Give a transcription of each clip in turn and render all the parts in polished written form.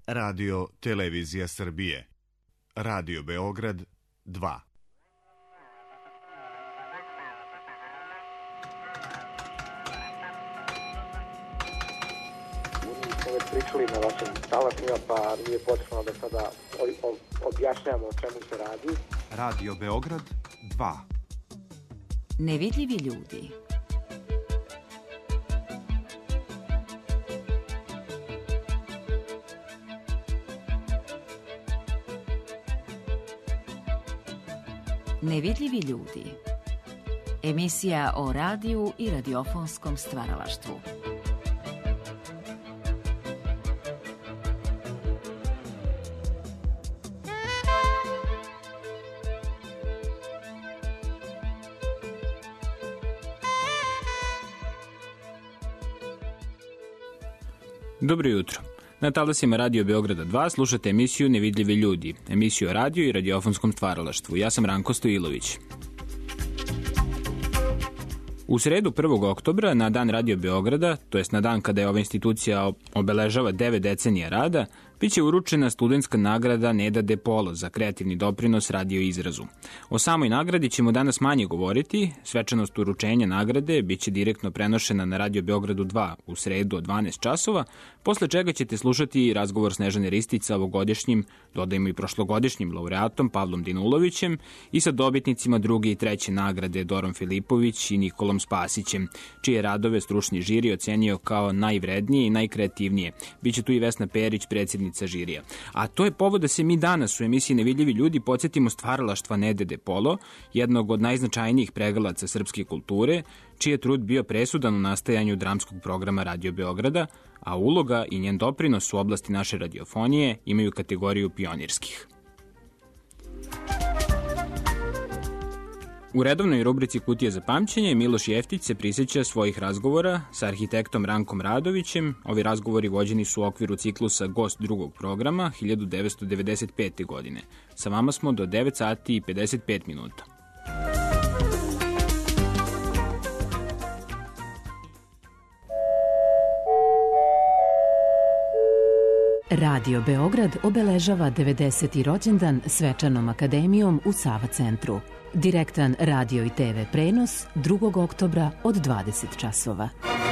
Radio Televizija Srbije. Radio Beograd 2. Smo već pričali na vašim talasima, pa nije potrebno da sada objašnjamo o čemu se radi. Radio Beograd 2. Nevidljivi ljudi. Nevidljivi ljudi. Emisija o radiju i radiofonskom stvaralaštvu. Dobro jutro. Na talasima Radio Beograda 2 slušate emisiju Nevidljivi ljudi, emisiju o radiju i radiofonskom stvaralaštvu. Ja sam Ranko Stojilović. U sredu 1. oktobra, na dan Radio Beograda, to jest na dan kada je ova institucija obeležava 9 decenija rada, biće uručena studentska nagrada Neda De Polo za kreativni doprinos radio izrazu. O samoj nagradi ćemo danas manje govoriti. Svečanost uručenja nagrade biće direktno prenošena na Radio Beogradu 2 u sredu od 12 časova, posle čega ćete slušati razgovor Snežane Ristić sa ovogodišnjim, dodajmo i prošlogodišnjim laureatom Pavlom Dinulovićem i sa dobitnicima druge i treće nagrade Dorom Filipović i Nikolom Spasićem, čije radove stručni žiri ocenio kao najvrednije i najkreativnije. Biće tu i Vesna Perić, predsjednica žirija. A to je povod da se mi danas u emisiji Nevidljivi ljudi podsjetimo stvaralaštva Nede De Polo, jednog od najznačajnijih pregalaca srpske kulture, čiji je trud bio presudan u nastajanju dramskog programa Radio Beograda, a uloga i njen doprinos u oblasti naše radiofonije imaju kategoriju pionirskih. U redovnoj rubrici Kutija za pamćenje Miloš Jeftić se prisjeća svojih razgovora sa arhitektom Rankom Radovićem. Ovi razgovori vođeni su u okviru ciklusa Gost drugog programa 1995. godine. Sa vama smo do 9 sati i 55 minuta. Radio Beograd obeležava 90. rođendan svečanom akademijom u Sava centru. Direktan radio i TV prenos 2. oktobra od 20 časova.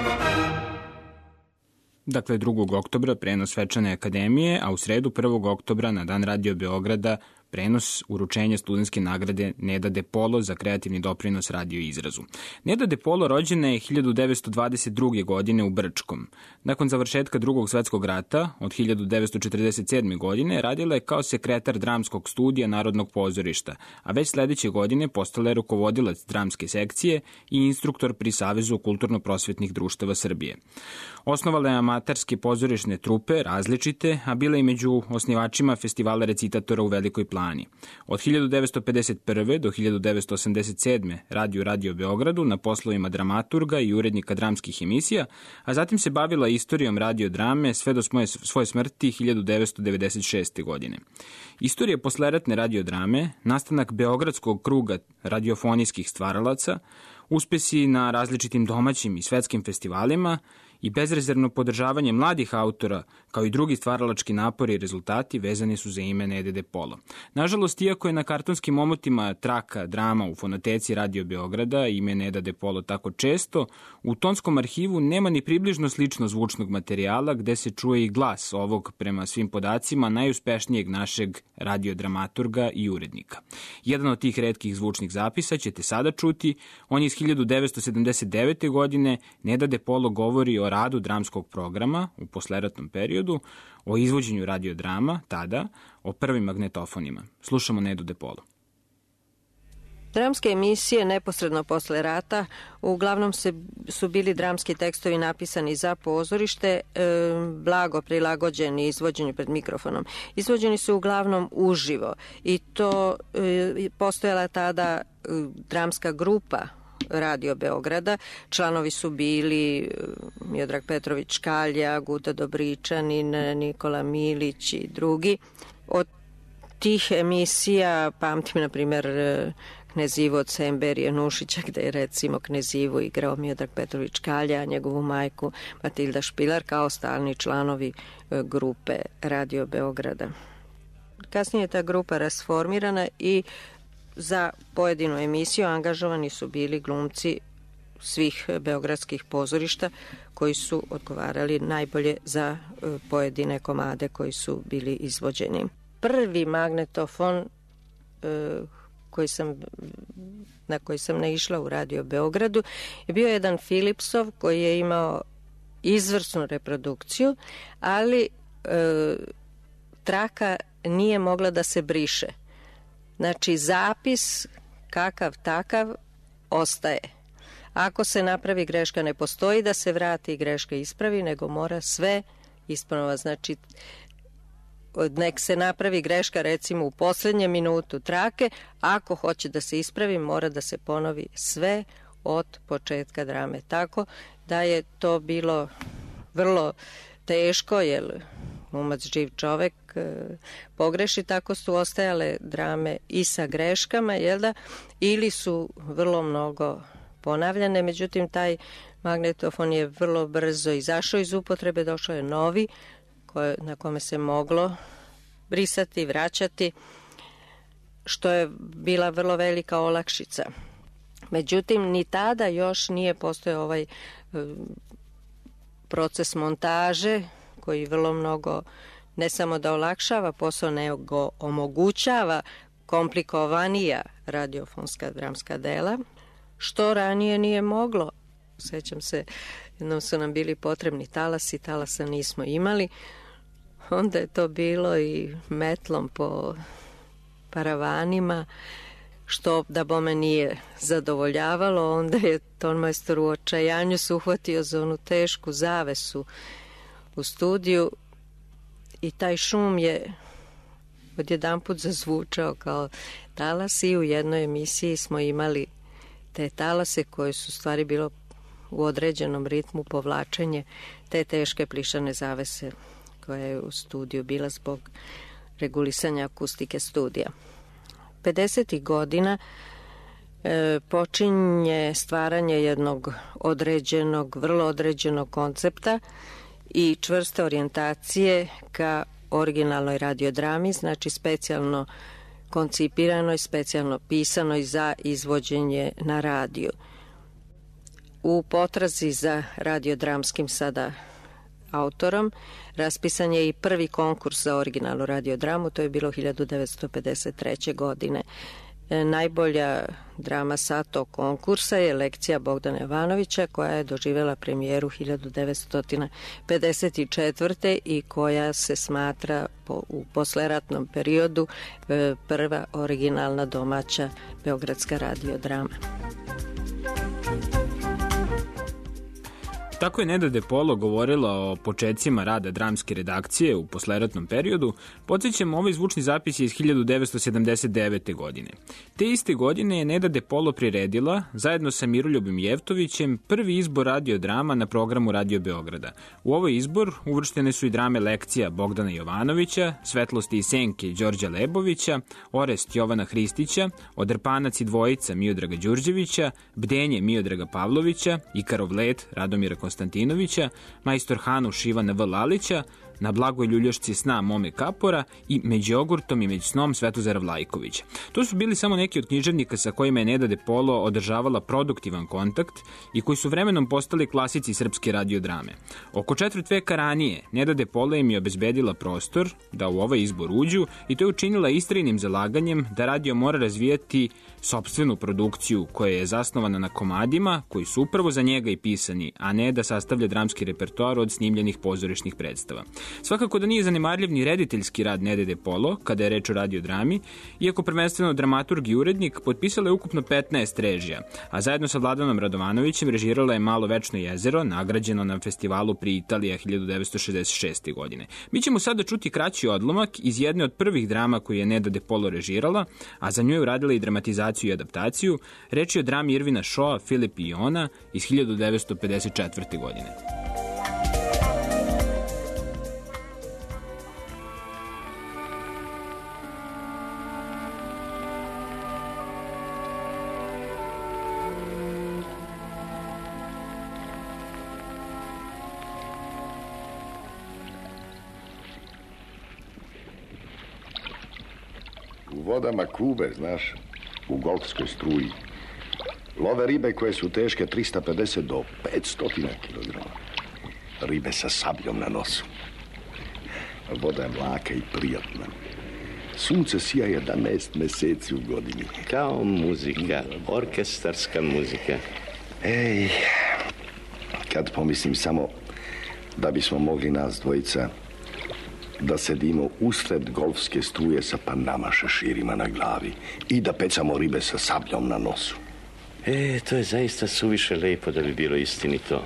Dakle, 2. oktobra prenos svečane akademije, a u sredu 1. oktobra na dan Radio Beograda prenos uručenja studentske nagrade Neda De Polo za kreativni doprinos radio izrazu. Neda De Polo rođena je 1922. godine u Brčkom. Nakon završetka Drugog svetskog rata, od 1947. godine, radila je kao sekretar dramskog studija Narodnog pozorišta, a već sledeće godine postala je rukovodilac dramske sekcije i instruktor pri Savezu kulturno-prosvetnih društava Srbije. Osnovala je amaterske pozorišne trupe, različite, a bila i među osnivačima festivala recitatora u Velikoj Plani. Od 1951. do 1987. radi u Radio Beogradu na poslovima dramaturga i urednika dramskih emisija, a zatim se bavila istorijom radiodrame sve do svoje smrti 1996. godine. Istorija posleratne radiodrame, nastanak Beogradskog kruga radiofonijskih stvaralaca, uspesi na različitim domaćim i svetskim festivalima i bezrezervno podržavanje mladih autora, kao i drugi stvaralački napori i rezultati vezani su za ime Nede De Polo. Nažalost, iako je na kartonskim omotima traka drama u fonoteci Radio Beograda ime Neda De Polo tako često, u tonskom arhivu nema ni približno slično zvučnog materijala gde se čuje i glas ovog, prema svim podacima, najuspešnijeg našeg radiodramaturga i urednika. Jedan od tih retkih zvučnih zapisa ćete sada čuti. On je iz 1979. godine. Neda De Polo govori o radu dramskog programa u posleratnom periodu, o izvođenju radiodrama tada, o prvim magnetofonima. Slušamo Nedu De Polo. Dramske emisije neposredno posle rata uglavnom su bili dramski tekstovi napisani za pozorište, blago prilagođeni izvođenju pred mikrofonom. Izvođeni su uglavnom uživo i to postojala tada dramska grupa Radio Beograda. Članovi su bili Miodrag Petrović Škalja, Guta Dobričanin, Nikola Milić i drugi. Od tih emisija pamtim, na primjer, Knezivu od Semberije Nušića, gde je recimo Knezivu igrao Miodrag Petrović Kalja, a njegovu majku Matilda Špilar kao stalni članovi grupe Radio Beograda. Kasnije je ta grupa rasformirana i za pojedinu emisiju angažovani su bili glumci svih beogradskih pozorišta koji su odgovarali najbolje za pojedine komade koji su bili izvođeni. Prvi magnetofon na koji sam naišla u Radio Beogradu je bio jedan Philipsov koji je imao izvrsnu reprodukciju, ali traka nije mogla da se briše. Znači, zapis kakav takav ostaje. Ako se napravi greška, ne postoji da se vrati i greška ispravi, nego mora sve ispravno. Znači, nek se napravi greška recimo u poslednjem minutu trake, ako hoće da se ispravi, mora da se ponovi sve od početka drame. Tako da je to bilo vrlo teško, jer glumac živ čovek pogreši, tako su ostajale drame i sa greškama, jel da, ili su vrlo mnogo ponavljane. Međutim, taj magnetofon je vrlo brzo izašao iz upotrebe, došao je novi na kome se moglo brisati, vraćati, što je bila vrlo velika olakšica. Međutim, ni tada još nije postojao ovaj proces montaže koji vrlo mnogo ne samo da olakšava posao, nego omogućava komplikovanija radiofonska dramska dela, što ranije nije moglo. Sećam se, jednom su nam bili potrebni talasi, talasa nismo imali, onda je to bilo i metlom po paravanima, što da bome nije zadovoljavalo. Onda je tonmajstor u očajanju se uhvatio za onu tešku zavesu u studiju i taj šum je odjedanput zazvučao kao talas i u jednoj emisiji smo imali te talase koje su stvari bilo u određenom ritmu povlačenje te teške plišane zavese koja je u studiju bila zbog regulisanja akustike studija. 50. godina počinje stvaranje jednog određenog, vrlo određenog koncepta i čvrste orijentacije ka originalnoj radiodrami, znači specijalno koncipiranoj, specijalno pisanoj za izvođenje na radiju. U potrazi za radiodramskim sada autorom raspisan je i prvi konkurs za originalnu radiodramu, to je bilo 1953. godine. Najbolja drama sa tog konkursa je Lekcija Bogdana Jovanovića, koja je doživjela premijeru 1954. i koja se smatra u posleratnom periodu prva originalna domaća beogradska radiodrama. Tako je Neda De Polo govorila o početcima rada dramske redakcije u posleratnom periodu. Podsjećamo, ovaj zvučni zapis je iz 1979. godine. Te iste godine je Neda De Polo priredila, zajedno sa Miroljubom Jevtovićem, prvi izbor radiodrama na programu Radio Beograda. U ovaj izbor uvrštene su i drame Lekcija Bogdana Jovanovića, Svetlosti i senke Đorđa Lebovića, Orest Jovana Hristića, Odrpanac i dvojica Miodraga Đurđevića, Bdenje Miodraga Pavlovića, Ikarov let Radomira Konstantinovića, Majstor Hanuš Ivana V. Lalića, Na blagoj ljuljašci sna Mome Kapora i Među jogurtom i među snom Svetozara Vlajkovića. To su bili samo neki od književnika sa kojima je Neda De Polo održavala produktivan kontakt i koji su vremenom postali klasici srpske radiodrame. Oko četvrt veka ranije Neda De Polo im je obezbedila prostor da u ovaj izbor uđu i to je učinila istrajnim zalaganjem da radio mora razvijati sopstvenu produkciju koja je zasnovana na komadima koji su upravo za njega i pisani, a ne da sastavlja dramski repertoar od snimljenih pozorišnih predstava. Svakako da nije zanemarljiv ni rediteljski rad Nede De Polo, kada je reč o radiodrami, iako prvenstveno dramaturg i urednik, potpisala je ukupno 15 režija, a zajedno sa Vladanom Radovanovićem režirala je Malo večno jezero, nagrađeno na festivalu pri Italija 1966. godine. Mi ćemo sada čuti kraći odlomak iz jedne od prvih drama koju je Neda De Polo režirala, a za nju je uradila i dramatizaciju i adaptaciju. Reč je o drami Irvina Šoa, Filip i Ona iz 1954. godine. U vodama Kube, znaš, u Golfskoj struji, love ribe koje su teške 350 do 500 kilograma. Ribe sa sabljom na nosu. Voda je mlaka i prijatna. Sunce sija 11 meseci u godini. Kao muzika, orkestarska muzika. Ej, kad pomislim samo da bismo mogli nas dvojica da sedimo usred golfske struje sa panama šeširima na glavi i da pecamo ribe sa sabljom na nosu. To je zaista suviše lepo da bi bilo istinito.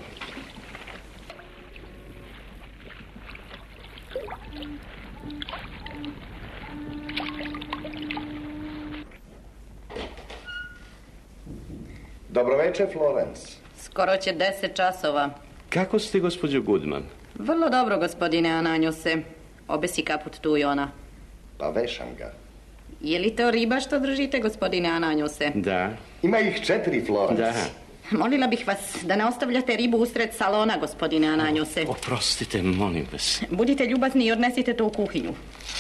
Dobroveče, Florence. Skoro će 10 časova. Kako ste, gospođo Goodman? Vrlo dobro, gospodine Ananjose. Obesi kaput tu i ona. Pa vešam ga. Je li to riba što držite, gospodine Ananjose? Da. Ima ih 4, Florence. Da. Molila bih vas da ne ostavljate ribu usred salona, gospodine Ananjose. Oprostite, molim vas. Budite ljubazni i odnesite to u kuhinju.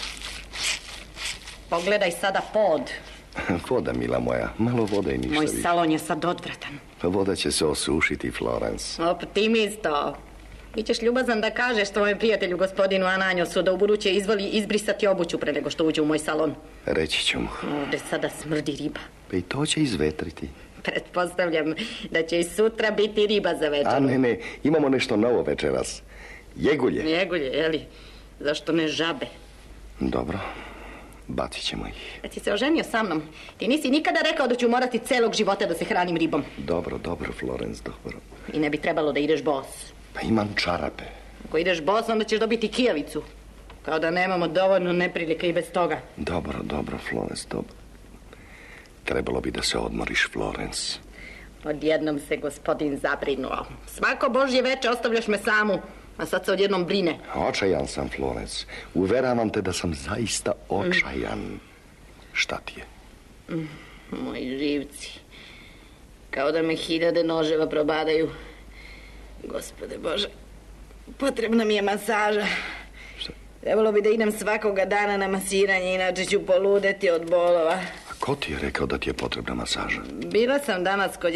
Pogledaj sada pod. Voda, mila moja. Malo vode i ništa Moj više. salon je sad odvratan. Voda će se osušiti, Florence. Optimisto. Bićeš ljubazan da kažeš tvojom prijatelju, gospodinu Ananjosu, da u buduće izvoli izbrisati obuću pre nego što uđe u moj salon. Reći ću mu. Ovde sada smrdi riba. Pa i to će izvetriti. Pretpostavljam da će i sutra biti riba za večer. A ne, imamo nešto novo večeras. Jegulje. Jegulje, jeli? Zašto ne žabe? Dobro, bacit ćemo ih. Kad si se oženio sa mnom, ti nisi nikada rekao da ću morati celog života da se hranim ribom. Dobro, Florence, dobro. I ne bi trebalo da ideš bos. Pa imam čarape. Ako ideš bos, onda ćeš dobiti kijavicu. Kao da nemamo dovoljno neprilike i bez toga. Dobro, Florence, dobro. Trebalo bi da se odmoriš, Florence. Odjednom se gospodin zabrinuo. Svako Božje veče ostavljaš me samu, a sad se odjednom brine. Očajan sam, Florence. Uveravam te da sam zaista očajan. Šta ti je? Moji živci. Kao da me 1000 noževa probadaju. Gospode Bože, potrebna mi je masaža. Šta? Trebalo bi da idem svakoga dana na masiranje, inače ću poludeti od bolova. A ko ti je rekao da ti je potrebna masaža? Bila sam danas kod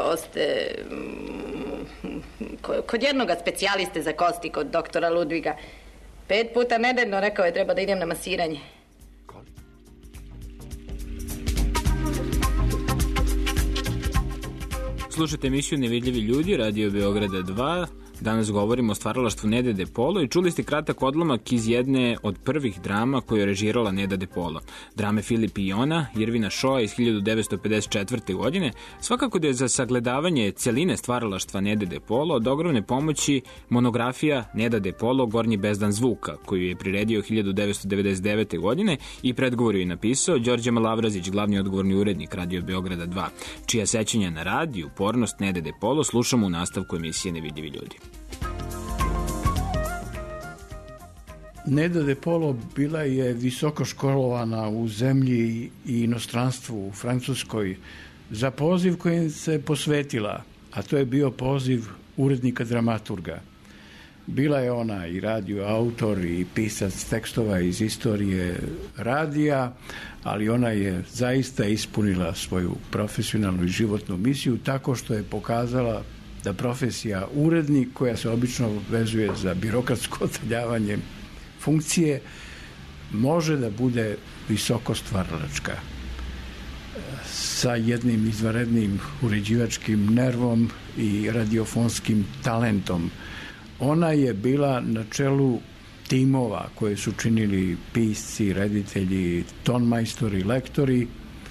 kod jednoga specijaliste za kosti, kod doktora Ludviga. 5 puta nedeljno rekao je treba da idem na masiranje. Slušajte emisiju Nevidljivi ljudi, Radio Beograda 2. Danas govorimo o stvaralaštvu Nede de Polo i čuli ste kratak odlomak iz jedne od prvih drama koju je režirala Neda de Polo. Drame Filip i Ona, Irvina Šoa iz 1954. godine. Svakako da je za sagledavanje celine stvaralaštva Nede de Polo od ogromne pomoći monografija Neda de Polo Gornji bezdan zvuka, koju je priredio 1999. godine i predgovor je napisao Đorđe Malavrazić, glavni odgovorni urednik Radio Beograda 2, čija sećanja na rad i upornost Nede de Polo slušamo u nastavku emisije Nevidljivi ljudi. Neda de Polo bila je visoko školovana u zemlji i inostranstvu u Francuskoj za poziv kojim se posvetila, a to je bio poziv urednika dramaturga. Bila je ona i radio autor i pisac tekstova iz istorije radija, ali ona je zaista ispunila svoju profesionalnu i životnu misiju tako što je pokazala da profesija urednik, koja se obično vezuje za birokratsko odaljavanje funkcije, može da bude visoko stvaralačka sa jednim izvanrednim uređivačkim nervom i radiofonskim talentom. Ona je bila na čelu timova koje su činili pisci, reditelji, tonmajstori, lektori,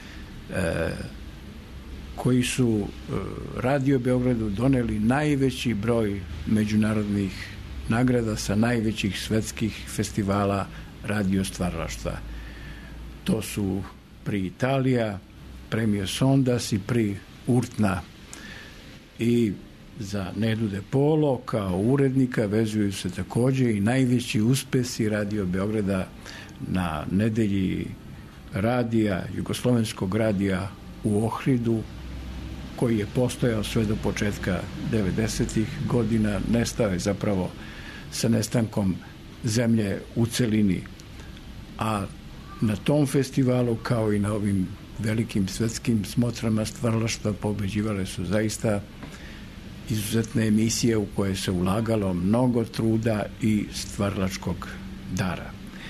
koji su Radio Beogradu doneli najveći broj međunarodnih nagrada sa najvećih svetskih festivala radio stvaralaštva. To su Pri Italija, Premio Sondas i Pri Urtna. I za Nedu de Polo kao urednika vezuju se takođe i najveći uspesi Radio Beograda na nedelji radija, jugoslovenskog radija u Ohridu, koji je postojao sve do početka 90-ih godina, nestao je zapravo sa nestankom zemlje u celini. A na tom festivalu, kao i na ovim velikim svetskim smotrama stvaralaštva, pobeđivale su zaista izuzetne emisije u koje se ulagalo mnogo truda i stvaralačkog dara.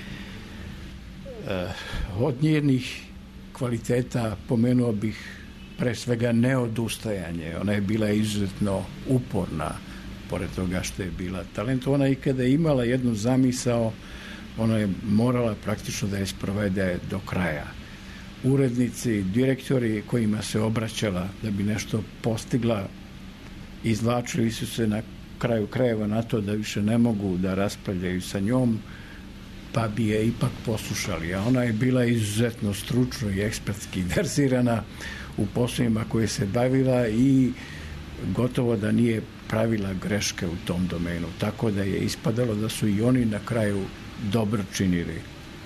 Od njenih kvaliteta pomenuo bih pre svega neodustajanje. Ona je bila izuzetno uporna, pored toga što je bila talentovana, i kada je imala jednu zamisao, ona je morala praktično da je sprovede do kraja. Urednici, direktori kojima se obraćala da bi nešto postigla, izvlačili su se na kraju krajeva na to da više ne mogu da raspravljaju sa njom, pa bi je ipak poslušali. A ona je bila izuzetno stručno i ekspertski verzirana u poslovima koje se bavila i gotovo da nije pravila greške u tom domenu. Tako da je ispadalo da su i oni na kraju dobro činili.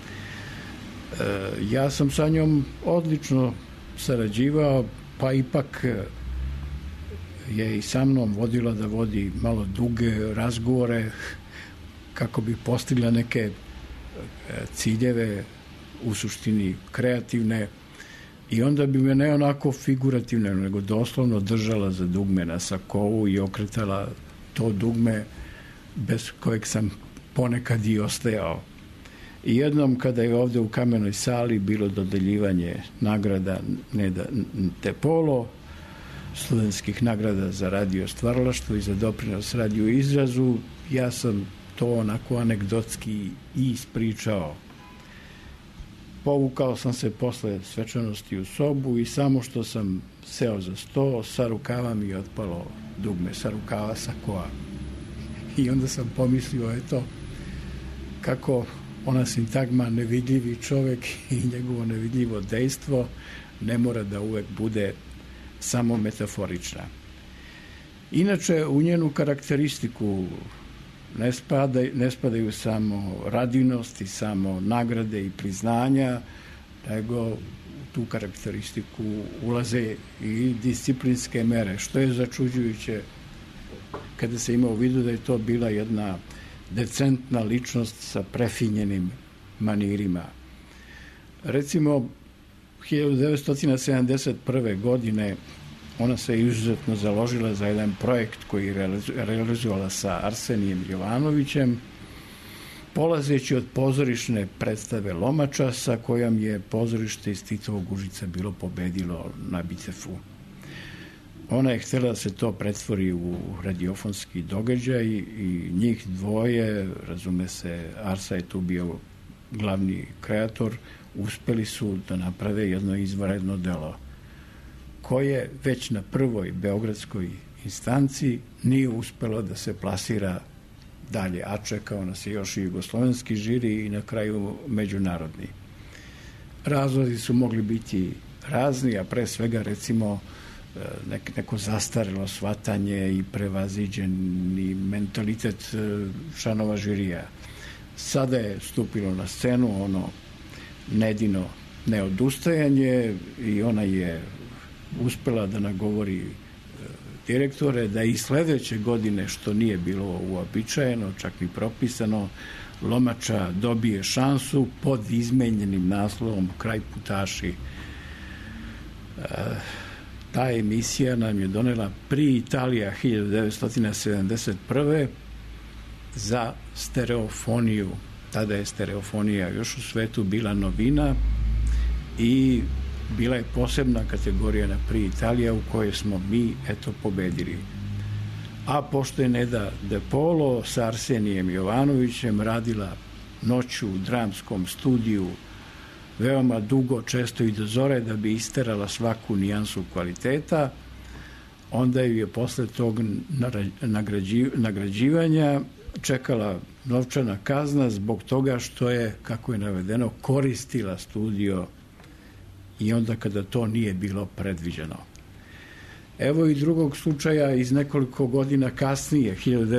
Ja sam sa njom odlično sarađivao, pa ipak je i sa mnom vodila da vodi malo duge razgovore kako bi postigla neke ciljeve, u suštini kreativne, i onda bi me ne onako figurativno, nego doslovno držala za dugme na sakovu i okretala to dugme bez kojeg sam ponekad i ostajao. I jednom kada je ovde u Kamenoj sali bilo dodeljivanje nagrada Neda de Polo, studentskih nagrada za radio stvaralaštvo i za doprinos radio izrazu, ja sam to onako anegdotski i ispričao. Povukao sam se posle svečanosti u sobu i samo što sam seo za sto, sa rukava mi je otpalo dugme, sa rukava sakoa. I onda sam pomislio, eto, kako ona sintagma nevidljivi čovek i njegovo nevidljivo dejstvo ne mora da uvek bude samo metaforična. Inače, u njenu karakteristiku ne spadaju samo radinost i samo nagrade i priznanja, nego u tu karakteristiku ulaze i disciplinske mere, što je začuđujuće kada se ima u vidu da je to bila jedna decentna ličnost sa prefinjenim manirima. Recimo, 1971. godine ona se izuzetno založila za jedan projekt koji je realizovala sa Arsenijem Jovanovićem, polazeći od pozorišne predstave Lomača, sa kojom je pozorište iz Titovog Užica bilo pobedilo na Bicefu. Ona je htjela da se to pretvori u radiofonski događaj i njih dvoje, razume se, Arsa je tu bio glavni kreator, uspeli su da naprave jedno izvanredno delo koje već na prvoj beogradskoj instanci nije uspelo da se plasira dalje, a čekao nas je još i jugoslovenski žiri i na kraju međunarodni. Razlozi su mogli biti razni, a pre svega recimo neko zastarelo shvatanje i prevaziđeni mentalitet članova žirija. Sada je stupilo na scenu ono Nedino neodustajanje i ona je uspela da nagovori direktore da i sledeće godine, što nije bilo uobičajeno, čak ni propisano, Lomača dobije šansu pod izmenjenim naslovom Kraj putaši. Ta emisija nam je donela Pri Italija 1971. za stereofoniju. Tada je stereofonija još u svetu bila novina i bila je posebna kategorija na Pri Italija u kojoj smo mi, eto, pobedili. A pošto je Neda de Polo sa Arsenijem Jovanovićem radila noću u dramskom studiju veoma dugo, često i do zore, da bi isterala svaku nijansu kvaliteta, onda ju je posle tog nagrađivanja čekala novčana kazna zbog toga što je, kako je navedeno, koristila studio i onda kada to nije bilo predviđeno. Evo i drugog slučaja iz nekoliko godina kasnije,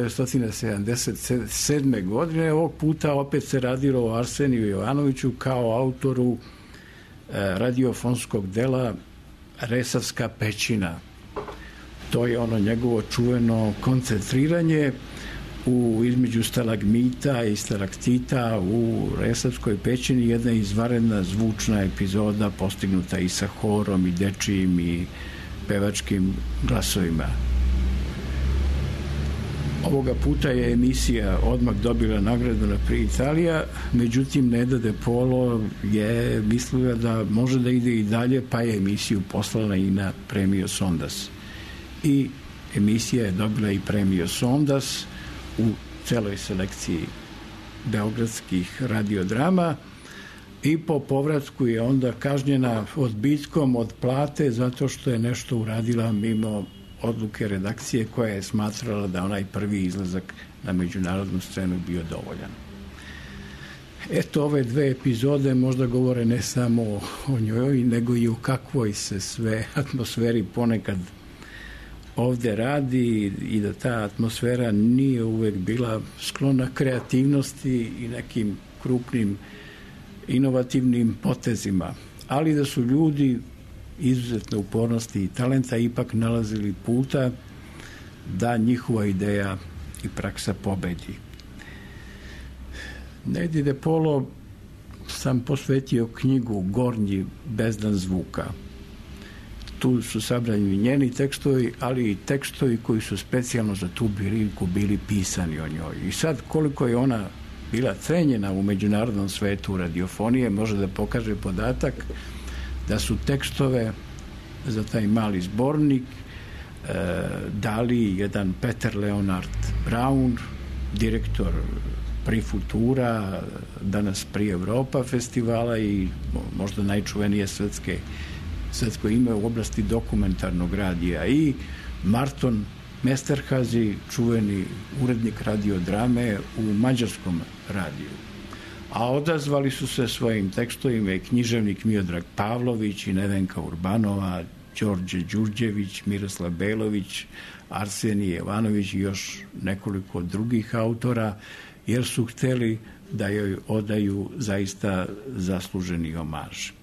1977. godine, ovog puta opet se radilo o Arseniju Jovanoviću kao autoru radiofonskog dela Resavska pećina. To je ono njegovo čuveno koncentriranje između stalagmita i stalaktita u Resavskoj pećini jedna izvanredna zvučna epizoda postignuta i sa horom i dečijim i pevačkim glasovima. Ovoga puta je emisija odmah dobila nagradu na Prix Italija, međutim Neda De Polo je mislila da može da ide i dalje, pa je emisiju poslala i na Premio Sondas. I emisija je dobila i Premio Sondas u celoj selekciji beogradskih radiodrama i po povratku je onda kažnjena odbitkom od plate zato što je nešto uradila mimo odluke redakcije koja je smatrala da onaj prvi izlazak na međunarodnu scenu bio dovoljan. Eto, ove dve epizode možda govore ne samo o njoj, nego i o kakvoj se sve atmosferi ponekad ovde radi i da ta atmosfera nije uvek bila sklona kreativnosti i nekim krupnim inovativnim potezima, ali da su ljudi izuzetne upornosti i talenta ipak nalazili puta da njihova ideja i praksa pobedi. Nedi De Polo sam posvetio knjigu Gornji bezdan zvuka. Tu su sabrani njeni tekstovi, ali i tekstovi koji su specijalno za tu priliku bili pisani o njoj. I sad koliko je ona bila cenjena u međunarodnom svetu radiofonije, može da pokaže podatak da su tekstove za taj mali zbornik dali jedan Peter Leonard Brown, direktor Prix Futura, danas Prix Europa festivala i možda najčuvenije svetsko ime u oblasti dokumentarnog radija, i Marton Mesterhazy, čuveni urednik radiodrame u mađarskom radiju. A odazvali su se svojim tekstovima i književnik Miodrag Pavlović i Nevenka Urbanova, Đorđe Đurđević, Miroslav Belović, Arsenije Jovanović i još nekoliko drugih autora, jer su hteli da joj odaju zaista zasluženi omaž.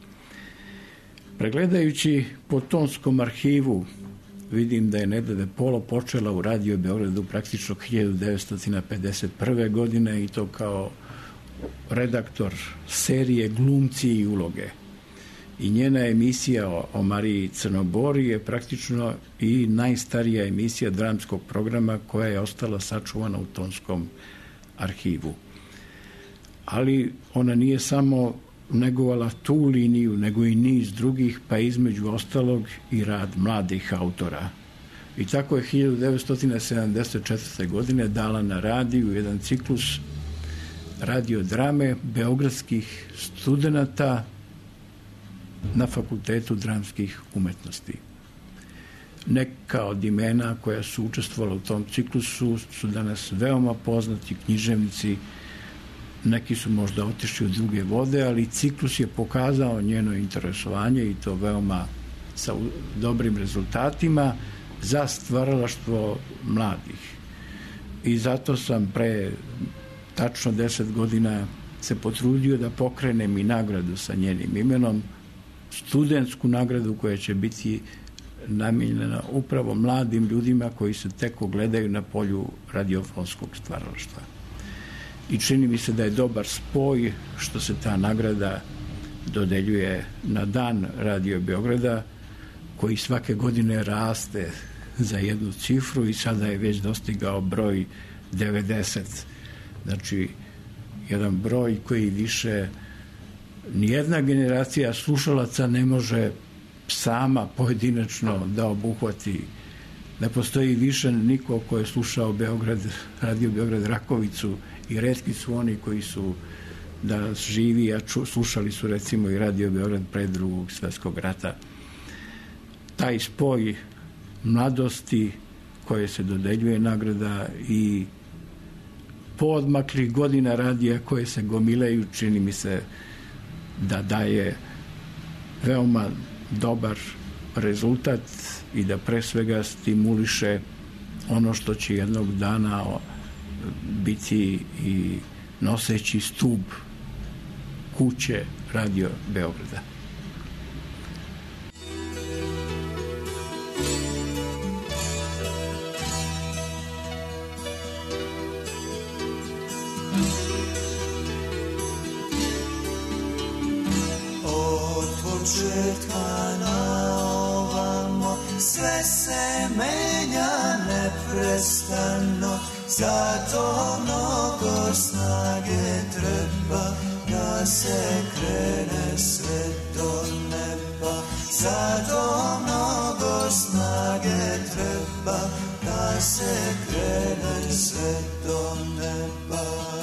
Pregledajući po tonskom arhivu, vidim da je Neda De Polo počela u Radio Beogradu praktično 1951. godine i to kao redaktor serije Glumci i uloge. I njena emisija o Mariji Crnobori je praktično i najstarija emisija dramskog programa koja je ostala sačuvana u tonskom arhivu. Ali ona nije samo negovala tu liniju, nego i niz drugih, pa između ostalog i rad mladih autora. I tako je 1974. godine dala na radiju jedan ciklus radiodrame beogradskih studenata na Fakultetu dramskih umetnosti. Neka od imena koja su učestvovala u tom ciklusu su danas veoma poznati književnici, neki su možda otišli u druge vode, ali ciklus je pokazao njeno interesovanje i to veoma sa dobrim rezultatima za stvaralaštvo mladih. I zato sam pre tačno 10 godina se potrudio da pokrenem i nagradu sa njenim imenom, studentsku nagradu koja će biti namijenjena upravo mladim ljudima koji se tek ogledaju na polju radiofonskog stvaralaštva. I čini mi se da je dobar spoj što se ta nagrada dodeljuje na dan Radio Beograda, koji svake godine raste za jednu cifru i sada je već dostigao broj 90. Znači, jedan broj koji više nijedna generacija slušalaca ne može sama pojedinačno da obuhvati. Ne postoji više niko ko je slušao Radio Beograd Rakovicu i retki su oni koji su da živi, a slušali su recimo i Radio Beograd pre Drugog svetskog rata. Taj spoj mladosti koje se dodeljuje nagrada i poodmaklih godina radija koje se gomilaju, čini mi se da daje veoma dobar rezultat i da pre svega stimuliše ono što će jednog dana biti i noseći stub kuće Radio Beograda. početka na ovamo, sve se menja neprestano, zato mnogo snage treba da se krene sve do neba, zato mnogo snage treba da se krene sve do neba.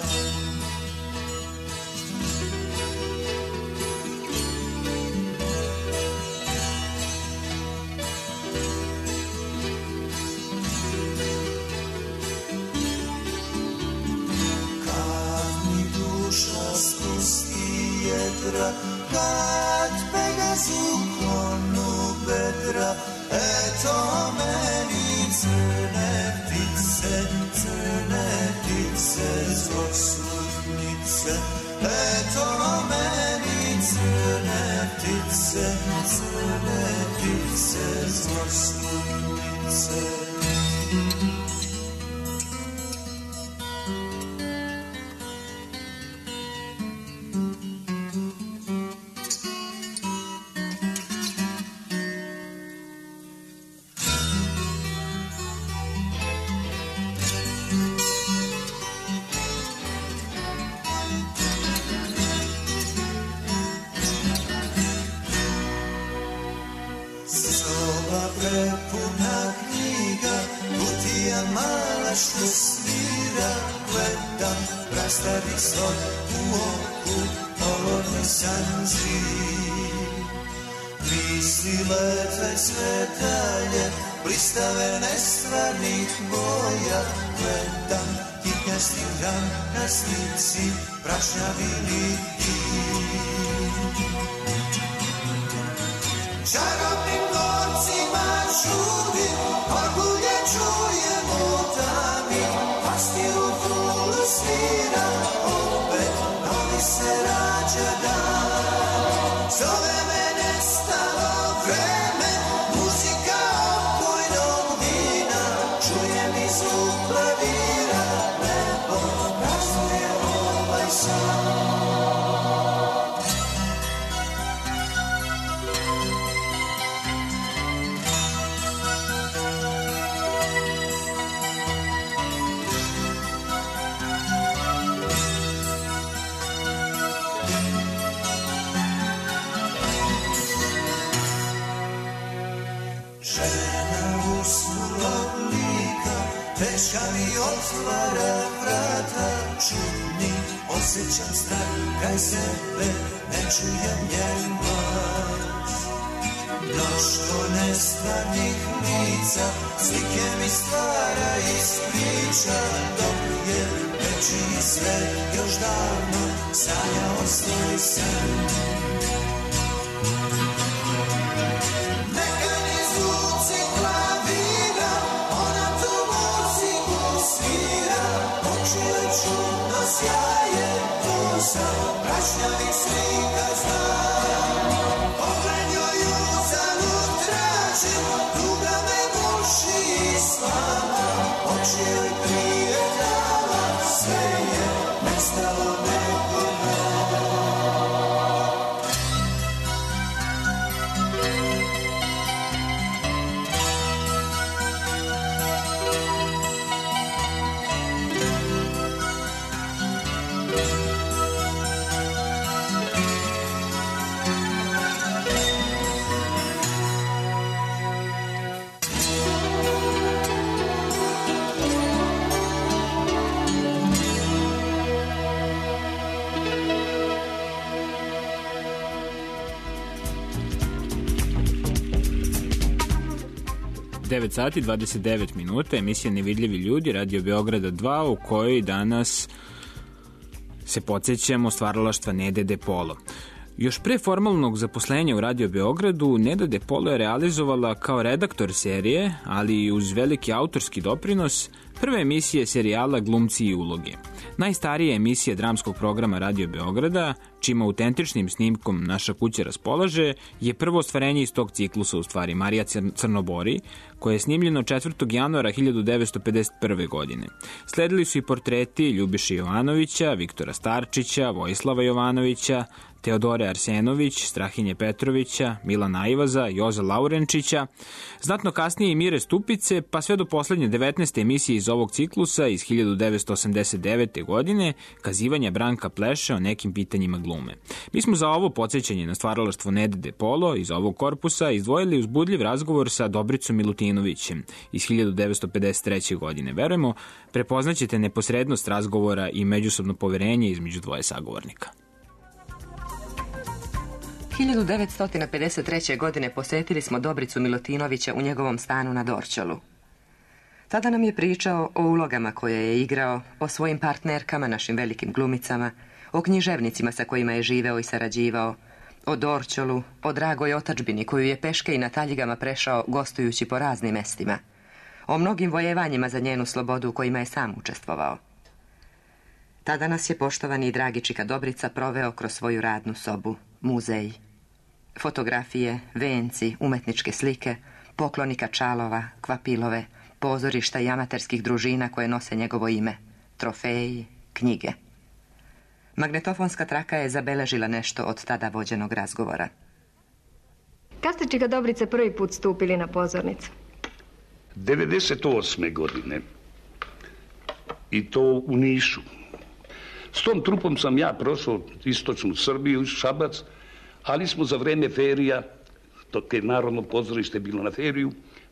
Kad Pegazu klonu bedra, eto meni crne ptice, zloslutnice, eto meni crne ptice, zloslutnice. Prepuna knjiga, kutija mala što svira, gledam prastari slon u oku, polovni sanzi. Misli lete sve dalje, blistave nestvarnih boja, gledam kitnjasti ran na slici, prašnjavi liti. Čarobnim gorcima čudim, orgulje čujem u tami, pastiru fulu svira, opet novi se rađa dan. Zove me nestalo vreme, muzika opojnog vina, čujem i zvuk klavira, nebo praznuje ovaj san. Teška mi otvara vrata, čudni, osjećam strah kraj sebe, ne čujem njen glas. Mnoštvo nestvarnih lica, slike mi stvara iz priča, dok je večiji svet još davno sanjao svoj san. Mekani zvuci klavira, ona tu svira, oči joj čudno sjaje, tu sam prašnjavih slika znam. Pogled joj uzalud tražim, duga me guši i slama, oči joj prijetava, sve je nestalo neko dan. Sati 29 minuta, emisija Nevidljivi ljudi, Radio Beograda 2, u kojoj danas se podsjećamo stvaralaštva Nede De Polo. Još pre formalnog zaposlenja u Radio Beogradu, Neda De Polo je realizovala kao redaktor serije, ali i uz veliki autorski doprinos, prve emisije serijala Glumci i uloge. Najstarija emisija dramskog programa Radio Beograda, čim autentičnim snimkom Naša kuća raspolaže, je prvo ostvarenje iz tog ciklusa, u stvari, Marija Crnobori, koje je snimljeno 4. januara 1951. godine. Sledili su i portreti Ljubiše Jovanovića, Viktora Starčića, Vojislava Jovanovića, Teodore Arsenović, Strahinje Petrovića, Milana Ivaza, Joza Laurenčića, znatno kasnije i Mire Stupice, pa sve do poslednje 19. emisije iz ovog ciklusa iz 1989. godine, kazivanja Branka Pleše o nekim pitanjima glume. Mi smo za ovo podsjećanje na stvaralaštvo Nede de Polo iz ovog korpusa izdvojili uzbudljiv razgovor sa Dobricom Milutinovićem iz 1953. godine. Verujemo, prepoznaćete neposrednost razgovora i međusobno poverenje između dvoje sagovornika. 1953. godine posetili smo Dobricu Milutinovića u njegovom stanu na Dorćolu. Tada nam je pričao o ulogama koje je igrao, o svojim partnerkama, našim velikim glumicama, o književnicima sa kojima je živeo i sarađivao, o Dorćolu, o dragoj otadžbini koju je peške i na taljigama prešao gostujući po raznim mestima, o mnogim vojevanjima za njenu slobodu u kojima je sam učestvovao. Tada nas je poštovani i dragi Čika Dobrica proveo kroz svoju radnu sobu, muzej. Fotografije, venci, umetničke slike, poklonika čalova, kvapilove, pozorišta i amaterskih družina koje nose njegovo ime, trofeji, knjige. Magnetofonska traka je zabeležila nešto od tada vođenog razgovora. Kad ste, Čika Dobrice, prvi put stupili na pozornicu? 98. godine. I to u Nišu. S tom trupom sam ja prošao istočnu Srbiju, Šabac, ali smo za vreme ferija, dok je Narodno pozorište bilo na feriju,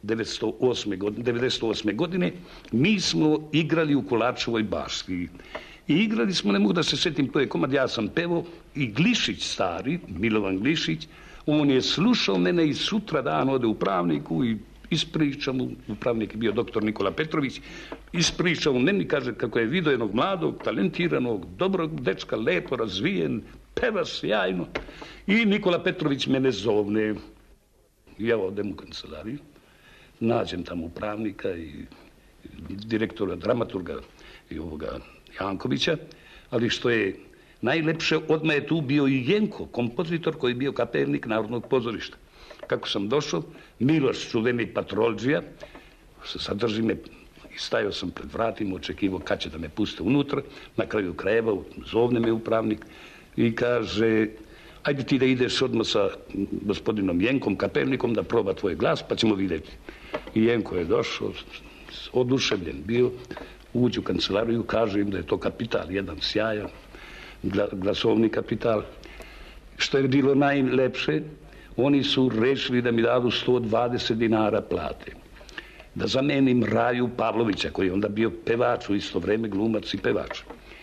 98. godine, mi smo igrali u Kolačevoj bašti. I igrali smo, ne mogu da se setim, to je komad, ja sam pevao, i Glišić stari, Milovan Glišić, on je slušao mene i sutra dan ode u Pravniku i ispričao mu, upravnik je bio doktor Nikola Petrović, ispričao mu meni, kaže kako je vidio jednog mladog, talentiranog, dobrog dečka, lepo razvijen, peva sjajno. I Nikola Petrović mene zovne. Ja odem u kancelariju, nađem tamo upravnika i direktora, dramaturga i ovoga Jankovića, ali što je najlepše, odmah je tu bio i Jenko, kompozitor koji je bio kapelnik Narodnog pozorišta. Kako sam došao, Miloš, čuveni patrolđija, sadrži me i stajao sam pred vratima, očekivao kad će da me puste unutra. Na kraju krajeva zovne me upravnik i kaže, ajde ti da ideš odmah sa gospodinom Jenkom, kapelnikom, da proba tvoj glas, pa ćemo vidjeti. I Jenko je došao, oduševljen bio, uđe u kancelariju, kaže im da je to kapital, jedan sjajan glasovni kapital. Što je bilo najlepše, oni su rešili da mi dadu 120 dinara plate. Da zamenim Raju Pavlovića, koji je onda bio pevač, u isto vreme glumac i pevač.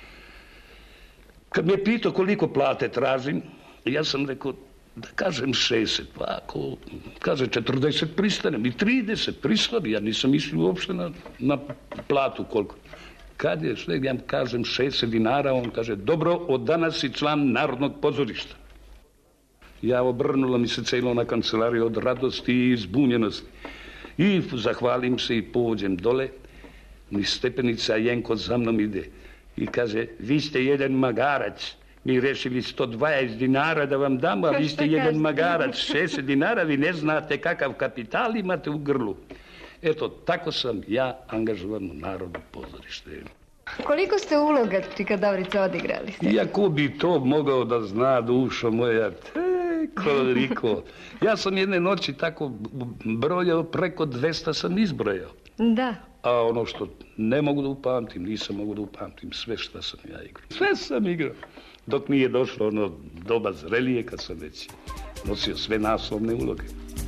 Kad me je pitao koliko plate tražim, ja sam rekao, da kažem 60, pa ako kaže 40 pristanem i 30 pristanem, ja nisam mislio uopšte na platu koliko. Kad je sve, ja kažem 60 dinara, on kaže, dobro, od danas si član Narodnog pozorišta. Ja obrnula mi se celo na kancelariju od radosti i zbunjenosti. I zahvalim se i pođem dole, ni stepenica, Jenko za mnom ide. I kaže, vi ste jedan magarac, mi rešili 120 dinara da vam damo, a vi ste jedan magarac, 60 dinara, vi ne znate kakav kapital imate u grlu. Eto, tako sam ja angažovan u Narodno pozorište. Koliko ste uloga, Čika Dobrice, odigrali? Iako bi to mogao da zna, dušo moja, koliko. Ja sam jedne noći tako brojao, preko 200 sam izbrojao. Da. A ono što ne mogu da upamtim, nisam mogu da upamtim sve što sam ja igrao. Sve sam igrao. Dok nije došlo ono doba zrelije, kad sam već nosio sve naslovne uloge.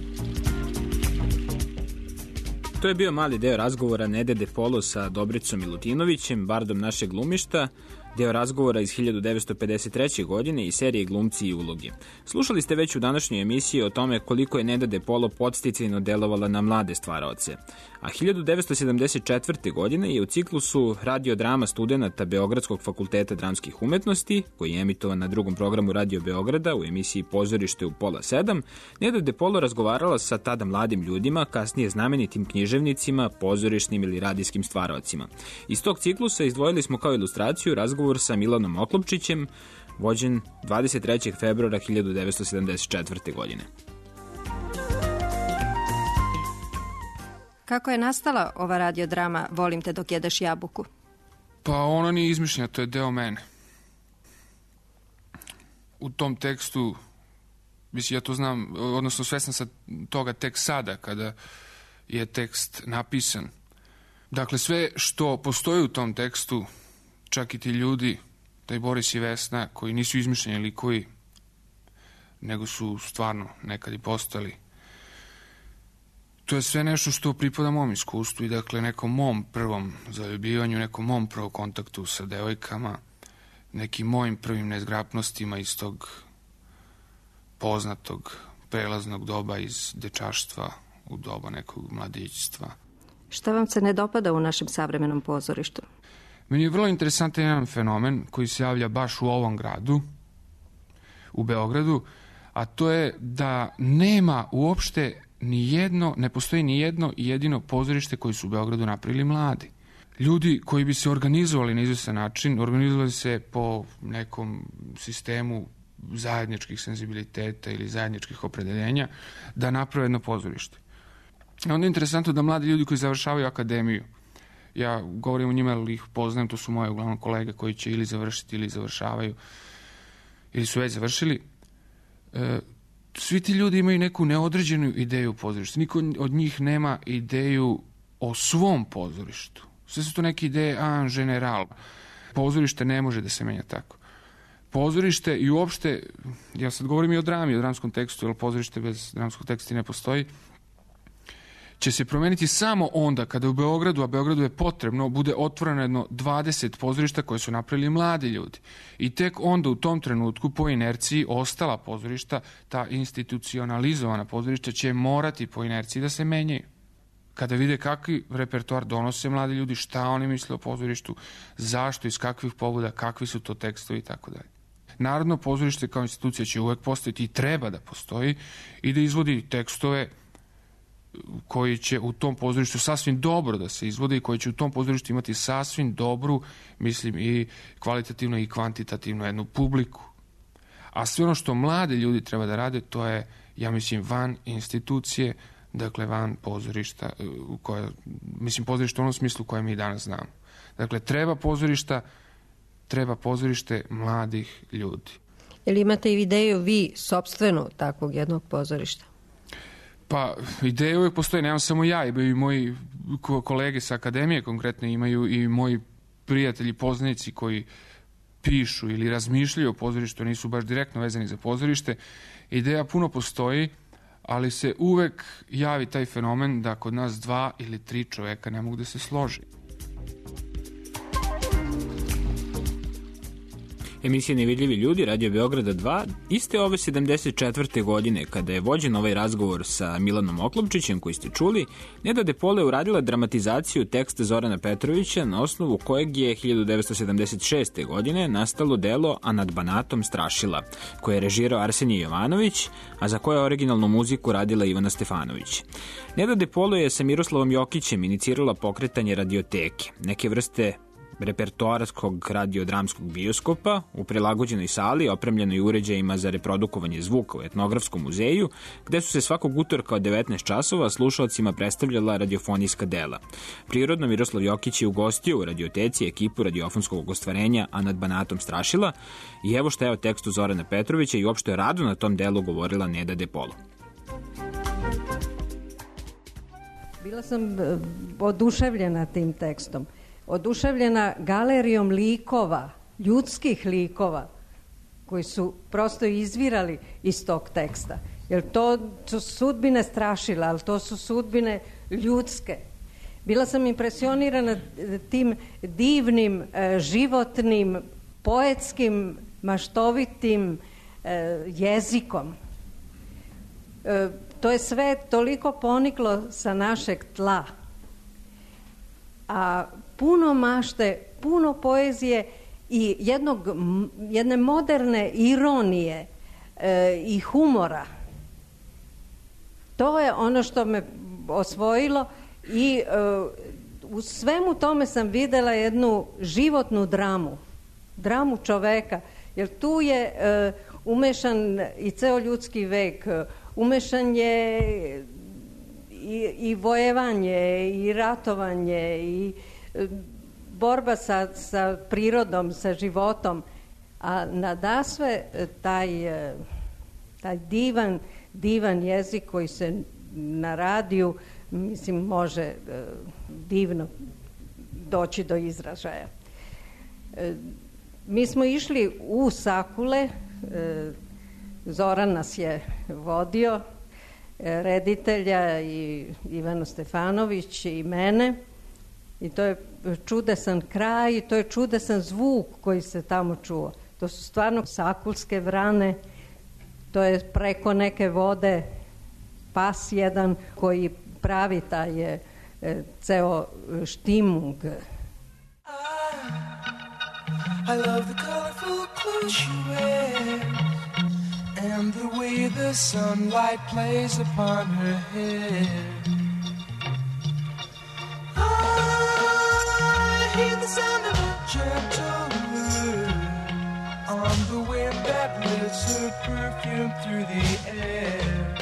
To je bio mali deo razgovora Nede de Polo sa Dobricom Milutinovićem, bardom našeg glumišta, deo razgovora iz 1953. godine i serije Glumci i uloge. Slušali ste već u današnjoj emisiji o tome koliko je Neda de Polo podsticajno delovala na mlade stvaraoce. A 1974. godine je u ciklusu radiodrama studenata Beogradskog fakulteta dramskih umetnosti, koji je emitovan na drugom programu Radio Beograda u emisiji Pozorište u pola 7, Neda de Polo razgovarala sa tada mladim ljudima, kasnije znamenitim književnicima, pozorišnim ili radijskim stvaraocima. Iz tog ciklusa izdvojili smo kao ilustraciju razgovor sa Milanom Oklopčićem, vođen 23. februara 1974. godine. Kako je nastala ova radiodrama Volim te dok jedeš jabuku? Pa ona nije izmišljena, to je deo mene. u tom tekstu, mislim, ja to znam, odnosno svestan sam toga tek sada kada je tekst napisan. Dakle, sve što postoji u tom tekstu, čak i ti ljudi, taj Boris i Vesna, koji nisu izmišljeni likovi, nego su stvarno nekad i postali. To je sve nešto što pripada mom iskustvu i dakle nekom mom prvom zaljubljivanju, nekom mom prvom kontaktu sa devojkama, nekim mojim prvim nezgrapnostima iz tog poznatog prelaznog doba iz dečaštva u doba nekog mladićstva. Šta vam se ne dopada u našem savremenom pozorištu? Meni je vrlo interesantan jedan fenomen koji se javlja baš u ovom gradu, u Beogradu, a to je da nema uopšte ne postoji ni jedno i jedino pozorište koje su u Beogradu napravili mladi. Ljudi koji bi se organizovali na izvestan način, organizovali se po nekom sistemu zajedničkih senzibiliteta ili zajedničkih opredeljenja, da naprave jedno pozorište. Onda je interesantno da mladi ljudi koji završavaju akademiju, ja govorim o njima jer ih poznajem, to su moje uglavnom kolege koji će ili završiti ili završavaju ili su već završili, svi ti ljudi imaju neku neodređenu ideju o pozorištu. Niko od njih nema ideju o svom pozorištu. Sve su to neke ideje en general. Pozorište ne može da se menja tako. Pozorište i uopšte, ja sad govorim i o drami, o dramskom tekstu, jer pozorište bez dramskog teksta ne postoji, će se promeniti samo onda kada u Beogradu, a Beogradu je potrebno, bude otvoreno jedno 20 pozorišta koje su napravili mladi ljudi. I tek onda u tom trenutku po inerciji ostala pozorišta, ta institucionalizovana pozorišta će morati po inerciji da se menjaju. Kada vide kakvi repertoar donose mladi ljudi, šta oni misle o pozorištu, zašto, iz kakvih pobuda, kakvi su to tekstovi i tako dalje. Narodno pozorište kao institucija će uvek postojiti i treba da postoji i da izvodi tekstove koji će u tom pozorištu sasvim dobro da se izvode i koji će u tom pozorištu imati sasvim dobru, mislim, i kvalitativno i kvantitativno jednu publiku. A sve ono što mlade ljudi treba da rade, to je, ja mislim, van institucije, dakle, van pozorišta, pozorišta u onom smislu koje mi danas znamo. Dakle, treba pozorište mladih ljudi. Ili imate ideju vi, sopstvenu takvog jednog pozorišta? Pa, ideje uvijek postoje, nemam samo ja, imaju i moji kolege sa akademije, konkretno imaju i moji prijatelji, poznanici koji pišu ili razmišljaju o pozorištu, nisu baš direktno vezani za pozorište. Ideja puno postoji, ali se uvek javi taj fenomen da kod nas 2 ili 3 čoveka ne mogu da se složi. Emisija Nevidljivi ljudi, Radio Beograda 2, iste ove 74. godine, kada je vođen ovaj razgovor sa Milanom Oklopčićem, koji ste čuli, Neda de Pole uradila dramatizaciju teksta Zorana Petrovića, na osnovu kojeg je 1976. godine nastalo delo A nad Banatom strašila, koje je režirao Arsenije Jovanović, a za koje je originalnu muziku radila Ivana Stefanović. Neda de Pole je sa Miroslavom Jokićem inicirala pokretanje radioteke, neke vrste repertoarskog radiodramskog bioskopa u prilagođenoj sali opremljenoj uređajima za reprodukovanje zvuka u Etnografskom muzeju, gde su se svakog utorka od 19 časova slušalcima predstavljala radiofonijska dela. Prirodno, Miroslav Jokić je ugostio u radioteci ekipu radiofonskog ostvarenja A nad Banatom strašila i evo šta je o tekstu Zorana Petrovića i uopšte rado na tom delu govorila Neda de Polo. Bila sam oduševljena tim tekstom. Oduševljena galerijom likova, ljudskih likova, koji su prosto izvirali iz tog teksta. Jer to su sudbine strašila, ali to su sudbine ljudske. Bila sam impresionirana tim divnim, životnim, poetskim, maštovitim jezikom. To je sve toliko poniklo sa našeg tla. A puno mašte, puno poezije i jedne moderne ironije i humora. To je ono što me osvojilo i u svemu tome sam videla jednu životnu dramu čoveka, jer tu je umešan i ceo ljudski vek, umešan je i vojevanje, i ratovanje, i borba sa prirodom, sa životom, a nadasve taj divan jezik koji se na radiju, mislim, može divno doći do izražaja. Mi smo išli u Sakule, Zoran nas je vodio, reditelja i Ivano Stefanović i mene, i to je čudesan kraj i to je čudesan zvuk koji se tamo čuo. To su stvarno sakulske vrane, to je preko neke vode pas jedan koji pravi taj ceo štimung. I love the colorful clothes she wears and the way the sunlight plays upon her hair. I hear the sound of a gentle word on the wind that lifts her perfume through the air.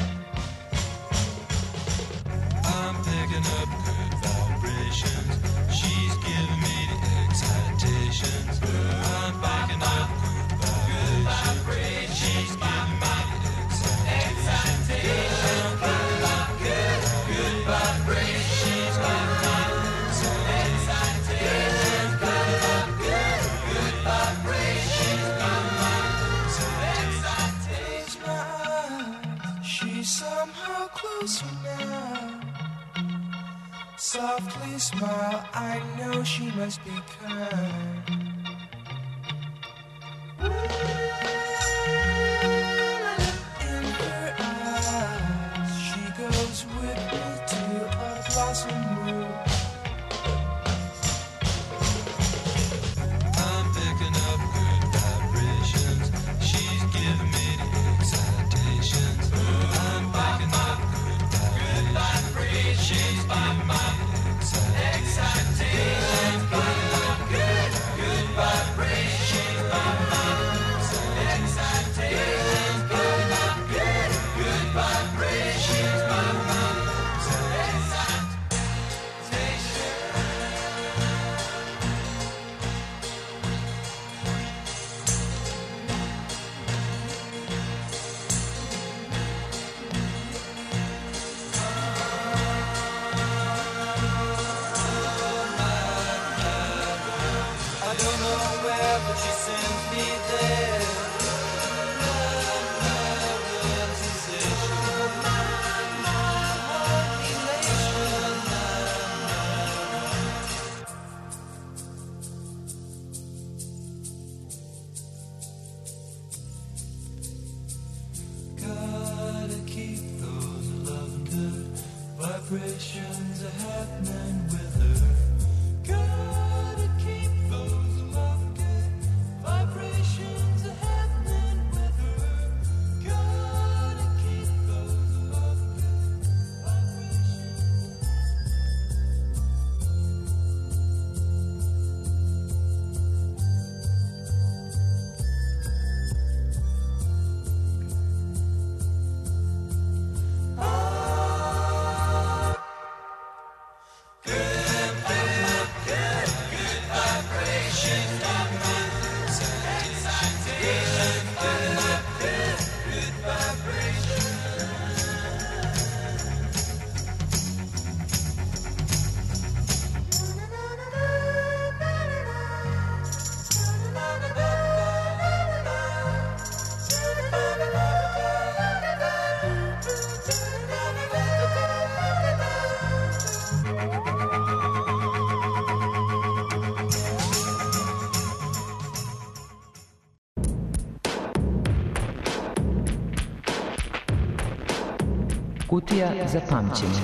I'm picking up good vibrations. She's giving me the excitations. I'm picking up good vibrations. She's giving me the excitations. I'm picking up good vibrations. She's giving me the excitations. Picking up good vibrations. She's giving me the excitations. She's somehow closer now. Softly smile, I know she must be kind. In her eyes, she goes with me to a blossom room. I'm picking up good vibrations. She's giving me the excitations. I'm picking up good vibrations. She's giving me excitations. Picking up good vibrations. Excitations. Picking up good vibrations. I don't know where, but she sends me there. Gotta keep those loving good vibrations happening with her. Gotta keep those loving good vibrations happening with her. Gotta keep those loving good vibrations. Kutija za pamćenje.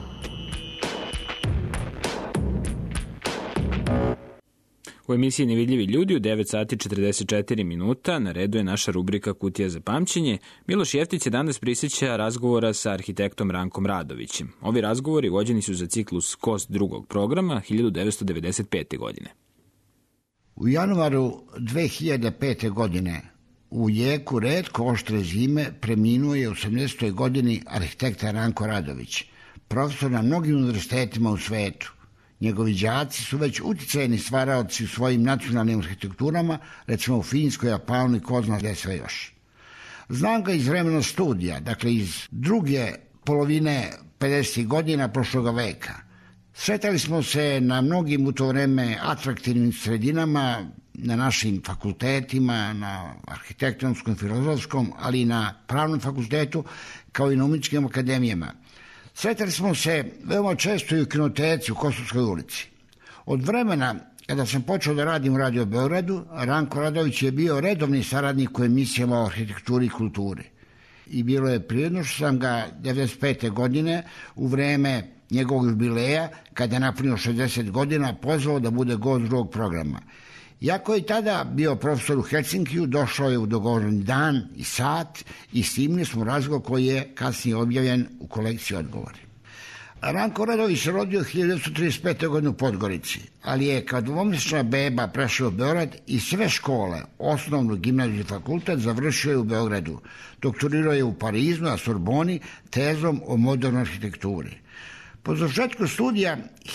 U emisiji Nevidljivi ljudi u 9 sati 44 minuta na redu je naša rubrika Kutija za pamćenje. Miloš Jeftić se danas prisjeća razgovora sa arhitektom Rankom Radovićem. Ovi razgovori vođeni su za ciklus KOS drugog programa 1995. godine. U januaru 2005. godine u jeku retko oštre zime preminuo je u 80. godini arhitekta Ranko Radović, profesor na mnogim univerzitetima u svetu. Njegovi đaci su već uticajni stvaraoci u svojim nacionalnim arhitekturama, recimo u Finskoj, Japanu i ko zna gde sve još. Znam ga iz vremena studija, dakle iz druge polovine 50. godina prošloga veka. Sretali smo se na mnogim u to vreme atraktivnim sredinama, na našim fakultetima, na arhitektonskom, filozofskom, ali i na pravnom fakultetu, kao i na umjetničkim akademijama. Sretali smo se veoma često i u kinoteci u Kosovskoj ulici. Od vremena kada sam počeo da radim u Radio Beogradu, Ranko Radović je bio redovni saradnik u emisijama o arhitekturi i kulturi. I bilo je prijedno što sam ga 1995. godine u vreme njegovog jubileja, kada je napunio 60 godina, pozvao da bude gost drugog programa. Iako je tada bio profesor u Helsinkiju, došao je u dogovoreni dan i sat i snimili smo razgovor koji je kasnije objavljen u kolekciji Odgovori. Ranko Radović se rodio 1935. godine u Podgorici, ali je kao dvomjesečna beba prešao u Beograd i sve škole, osnovnu, gimnaziju i fakultet, završio je u Beogradu. Doktorirao je u Parizu, na Sorboni, tezom o modernoj arhitekturi. Po završetku studija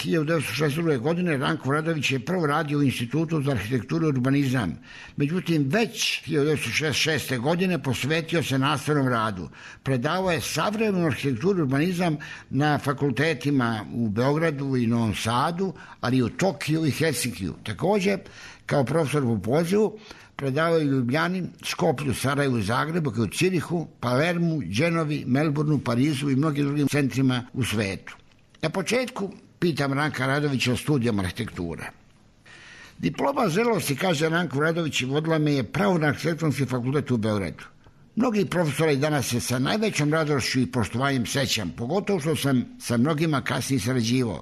1962. godine Ranko Radović je prvo radio u Institutu za arhitekturu i urbanizam. Međutim, već 1966. godine posvetio se nastavnom radu. Predavao je savremenu arhitekturu i urbanizam na fakultetima u Beogradu i Novom Sadu, ali i u Tokiju i Helsinkiju. Također, kao profesor po pozivu, predavao je u Ljubljani, Skoplju, Sarajevu i Zagrebu, kao u Cirihu, Palermu, Dženovi, Melbourneu, Parizu i mnogim drugim centrima u svetu. Na početku pitam Ranka Radovića o studijama arhitekture. Diploma zrelosti, kaže Ranko Radović, vodila me je pravo na arhitektonski fakultet u Beogradu. Mnogi profesori danas se sa najvećom radošću i poštovanjem sećam, pogotovo što sam sa mnogima kasnije sarađivao.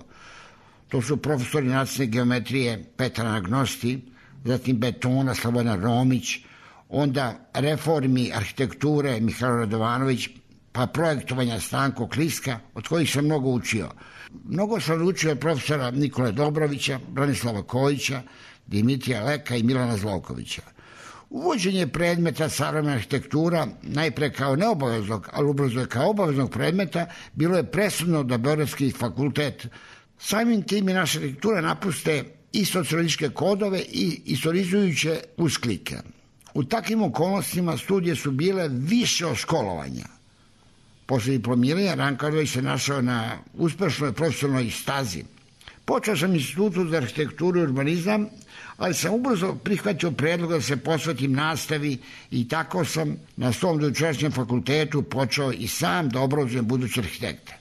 To su profesori nacionalne geometrije Petar Anagnosti, zatim betona Slobodan Romić, onda reformi arhitekture Mihajlo Radovanović, pa projektovanja Stanko Kliska, od kojih sam mnogo učio. Mnogo sam učio od profesora Nikole Dobrovića, Branislava Kojića, Dimitrija Leka i Milana Zlovkovića. Uvođenje predmeta savremena arhitektura, najpre kao neobaveznog, ali ubrzo kao obaveznog predmeta, bilo je presudno da Beogradski fakultet samim tim i naša arhitektura napuste i socijalističke kodove i istorizujuće usklike. U takvim okolnostima studije su bile više od školovanja. Posle diplomiranja Ranko Radović se našao na uspešnoj profesionalnoj stazi. Počeo sam Institutu za arhitekturu i urbanizam, ali sam ubrzo prihvatio predlog da se posvetim nastavi i tako sam na svom dojučerašnjem fakultetu počeo i sam da obrazujem buduće arhitekte.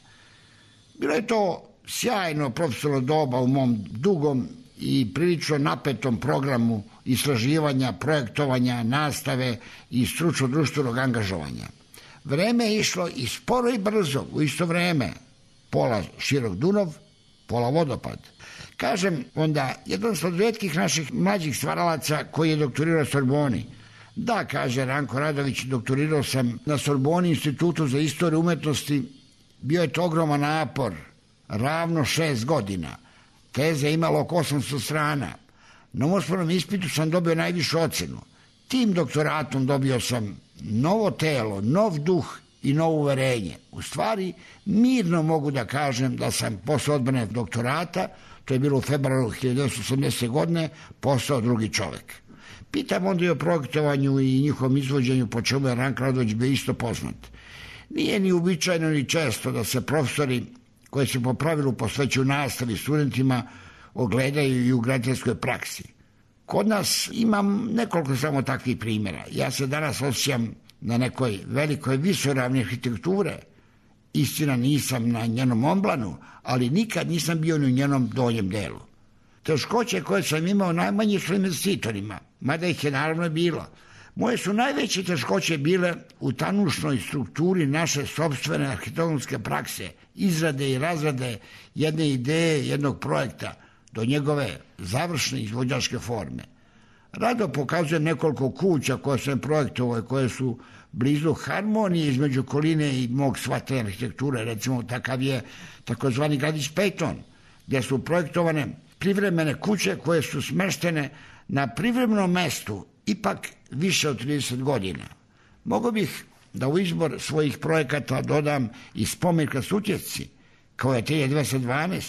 Bilo je to sjajno profesionalno doba u mom dugom i prilično napetom programu istraživanja, projektovanja, nastave i stručno-društvenog angažovanja. Vreme je išlo i sporo i brzo, u isto vreme. Pola širok Dunav, pola vodopad. Kažem onda, jedan od retkih naših mlađih stvaralaca koji je doktorirao na Sorboni. Da, kaže Ranko Radović, doktorirao sam na Sorboni, Institutu za istoriju umetnosti. Bio je to ogroman napor, ravno 6 godina. Teza je imala oko 800 strana. Na uspornom ispitu sam dobio najvišu ocenu. Tim doktoratom dobio sam novo telo, nov duh i novo uverenje. U stvari, mirno mogu da kažem da sam posle odbrane doktorata, to je bilo u februaru 1980. godine, postao drugi čovek. Pitam onda i o projektovanju i njihovom izvođenju, po čemu je Ranko Radović bio isto poznat. Nije ni uobičajeno ni često da se profesori koji se po pravilu posvećuju nastavi studentima ogledaju i u graditeljskoj praksi. Kod nas imam nekoliko samo takvih primjera. Ja se danas osjećam na nekoj velikoj visoravni arhitekture. Istina, nisam na njenom omblanu, ali nikad nisam bio ni u njenom donjem delu. Teškoće koje sam imao najmanje su investitorima, mada ih je naravno bilo. Moje su najveće teškoće bile u tanušnoj strukturi naše sopstvene arhitektonske prakse, izrade i razrade jedne ideje, jednog projekta, do njegove završne izvođačke forme. Rado pokazujem nekoliko kuća koje sam projektovao i koje su blizu harmonije između okoline i mog shvatanja arhitekture. Recimo, takav je takozvani gradić Peyton, gdje su projektovane privremene kuće koje su smeštene na privremenom mestu ipak više od 30 godina. Mogu bih da u izbor svojih projekata dodam i spomenika Sutjesci, kao je 1912,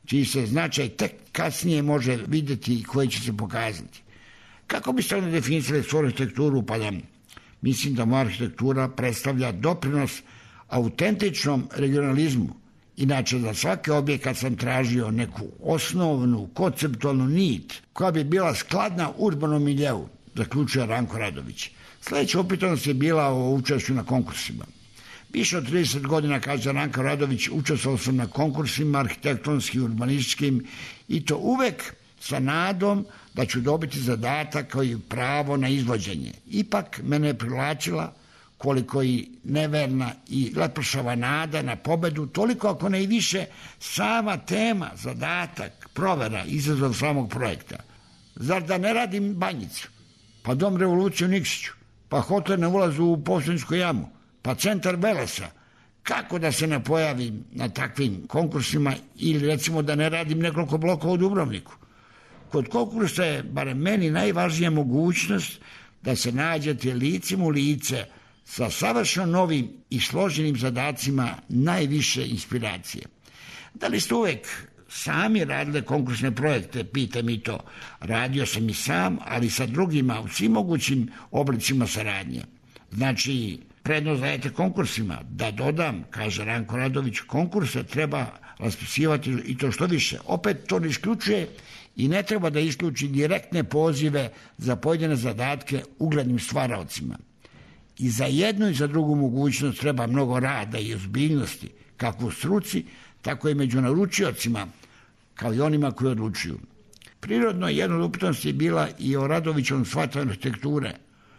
čiji se značaj tek kasnije može vidjeti i koji će se pokazati. Kako biste onda definisali svoju arhitekturu? Pa da mislim da moja arhitektura predstavlja doprinos autentičnom regionalizmu. Inače, za svaki objekat sam tražio neku osnovnu, konceptualnu nit koja bi bila skladna urbanom miljeu, zaključuje Ranko Radović. Sljedeća upitanost je bila o učešću na konkursima. Više od 30 godina, kaže Ranko Radović, učestvovao sam na konkursima arhitektonskim, urbanističkim i to uvek sa nadom da ću dobiti zadatak kao i pravo na izvođenje. Ipak mene je privlačila koliko i neverna i lepršava nada na pobedu, toliko ako ne i više sama tema, zadatak, provera, izazov samog projekta. Zar da ne radim Banjicu, pa Dom revolucije u Nikšiću, pa hotel na ulazu u Postojnsku jamu, pa centar Velesa? Kako da se ne pojavim na takvim konkursima ili recimo da ne radim nekoliko blokova u Dubrovniku? Kod konkursa je, barem meni, najvažnija mogućnost da se nađete licem u lice sa savršeno novim i složenim zadacima najviše inspiracije. Da li ste uvek sami radili konkursne projekte? Pitam i to. Radio sam i sam, ali sa drugima u svim mogućim oblicima saradnje. Znači, prednost dajete konkursima. Da dodam, kaže Ranko Radović, konkurse treba raspisivati i to što više. Opet to ne isključuje i ne treba da isključi direktne pozive za pojedine zadatke uglednim stvaraocima. I za jednu i za drugu mogućnost treba mnogo rada i ozbiljnosti, kako u struci, tako i među naručiocima, kao i onima koji odlučuju. Prirodno, jedna od upitnosti je bila i o Radovićevom shvatanju arhitekture.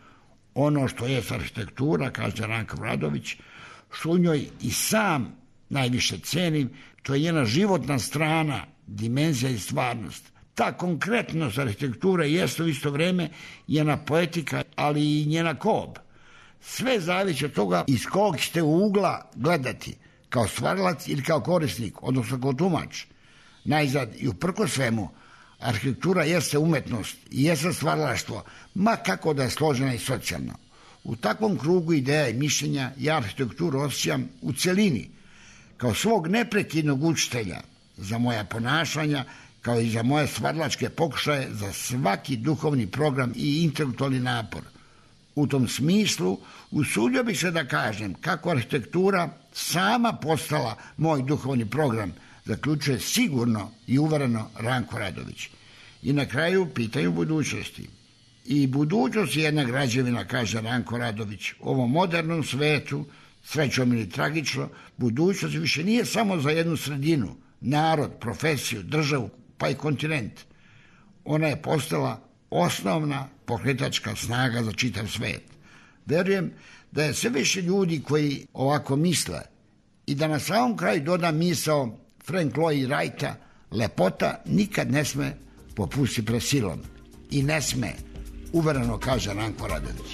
Ono što je arhitektura, kaže Ranko Radović, što u njoj i sam najviše cenim, to je njena životna strana, dimenzija i stvarnost. Ta konkretnost arhitekture jeste u isto vreme njena poetika, ali i njena kob. Sve zavisi od toga iz kog ćete ugla gledati, kao stvaralac ili kao korisnik, odnosno kao tumač. Najzad i uprkos svemu, arhitektura jeste umetnost i jeste stvaralaštvo, ma kako da je složena i socijalna. U takvom krugu ideja i mišljenja ja arhitekturu osjećam u celini, kao svog neprekidnog učitelja za moja ponašanja, kao i za moje stvaralačke pokušaje, za svaki duhovni program i intelektualni napor. U tom smislu usudio bih se da kažem kako arhitektura sama postala moj duhovni program, zaključuje sigurno i uvereno Ranko Radović. I na kraju pitaju budućnosti. I budućnost je jedna građevina, kaže Ranko Radović. U ovom modernom svetu, srećom ili tragično, budućnost više nije samo za jednu sredinu, narod, profesiju, državu, pa i kontinent. Ona je postala osnovna pokretačka snaga za čitav svet. Verujem da je sve više ljudi koji ovako misle i da na samom kraju dodam misao Frank Lloyd Wrighta, lepota nikad ne sme popustiti pred silom. I ne sme, uvereno kaže Ranko Radović.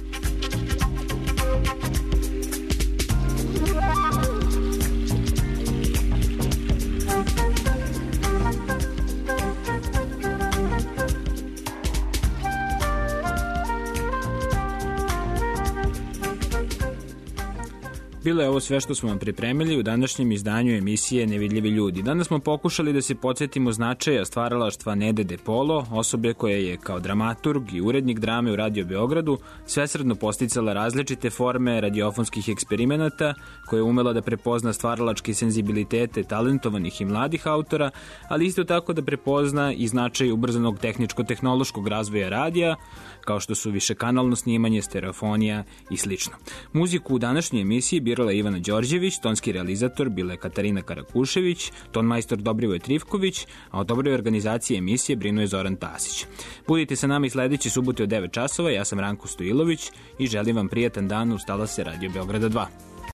Bilo je ovo sve što smo vam pripremili u današnjem izdanju emisije Nevidljivi ljudi. Danas smo pokušali da se podsjetimo značaja stvaralaštva Nede De Polo, osobe koja je kao dramaturg i urednik drame u Radio Beogradu svesrdno posticala različite forme radiofonskih eksperimenata, koja je umela da prepozna stvaralačke senzibilitete talentovanih i mladih autora, ali isto tako da prepozna i značaj ubrzanog tehničko-tehnološkog razvoja radija, kao što su višekanalno snimanje, stereofonija i sl. Muziku u današnjoj emisiji birala Ivana Đorđević, tonski realizator bila je Katarina Karakušević, tonmajstor Dobrivoje Trifković, a o dobroj organizaciji emisije brinuo je Zoran Tasić. Budite sa nama i sledeće subote od 9 časova, ja sam Ranko Stojilović i želim vam prijatan dan uz talase Radio Beograda 2.